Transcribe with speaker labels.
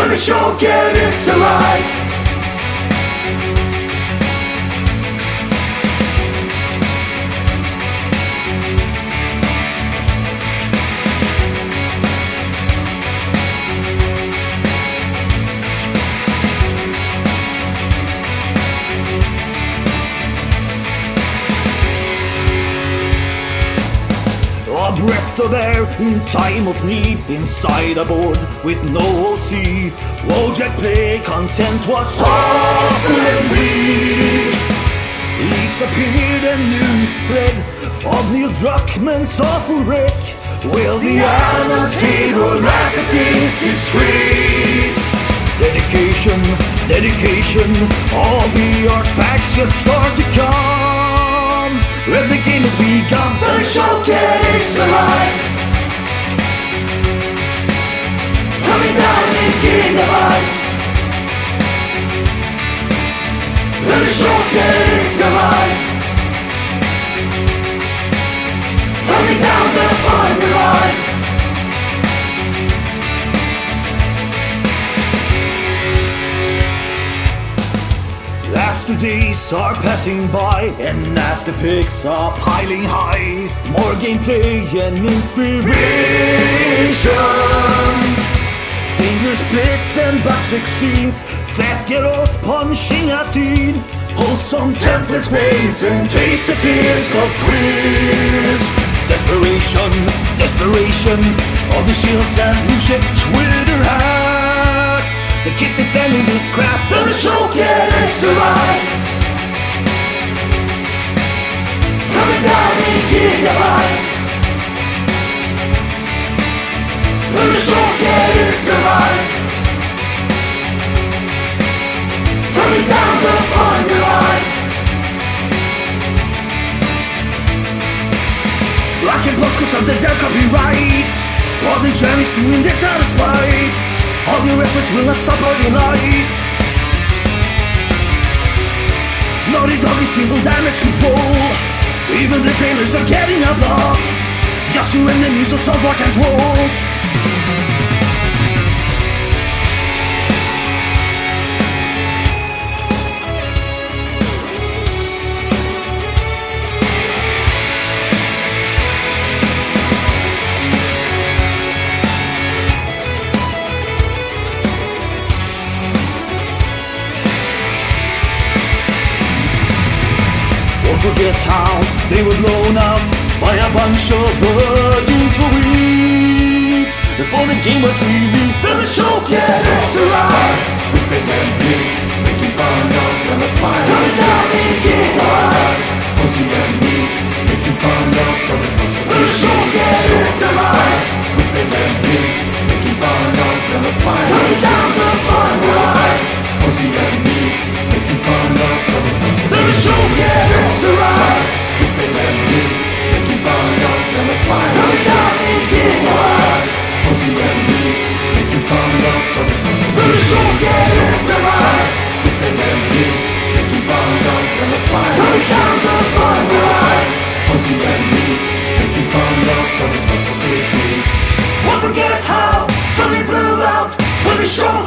Speaker 1: when the show get into life.
Speaker 2: A breath of air in time of need, inside a board with no OC. Wojak play content was awful and weak. Leaks appeared and news spread of Neil Druckmann's awful wreck. Will the animals hero laugh at this disgrace? Dedication, dedication, all the artifacts just start to come. When the game has begun,
Speaker 1: the show gets alive. Coming down in gigabytes. The show gets alive. Coming down the underline.
Speaker 2: As the days are passing by and as the picks are piling high, more gameplay and inspiration. Fingers split and back scenes that get off punching at teeth. Wholesome templates made and taste the tears of queers. Desperation, desperation, all the shields and blue ship Twitter hats. They keep defending this crap,
Speaker 1: but the show gets alive. Coming down in gigabytes. But the show gets alive. Coming down the underline.
Speaker 2: Rock and post cause of the damn copyright. All the journeys doing this out of spite. All your efforts will not stop all your life. Naughty Dog is evil damage control. Even the trailers are getting a block. Just to enemies of Overwatch and trolls. Forget how they were blown up by a bunch of virgins for weeks before the game was released.
Speaker 1: Then the show gets alive. With the damn big, making fun of them as fine. Coming down in gigabytes. Pussy and meat, making fun of some as much as the show gets alive. With the damn big, making fun of them as fine. Coming down the underline. Pussy and meat, making fun of some as much as the show gets alive. With the damn big, making fun of them as fine. Coming down in gigabytes. Pussy and meat, making fun of some as much as the show gets alive. With the damn big, making fun of them as fine. Coming down the underline. Pussy and meat, making fun of some as much as the
Speaker 2: Won't forget how Sony blew out when the show